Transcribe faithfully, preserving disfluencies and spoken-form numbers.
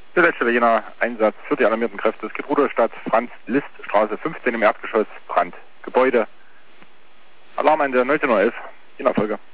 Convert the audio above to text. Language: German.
Der letzte Berliner Einsatz für die alarmierten Kräfte. Es geht Rudolstadt, Franz-Liszt-Straße fünfzehn im Erdgeschoss, Brand. Gebäude. Alarm an der neunzehn Uhr elf. In Erfolge.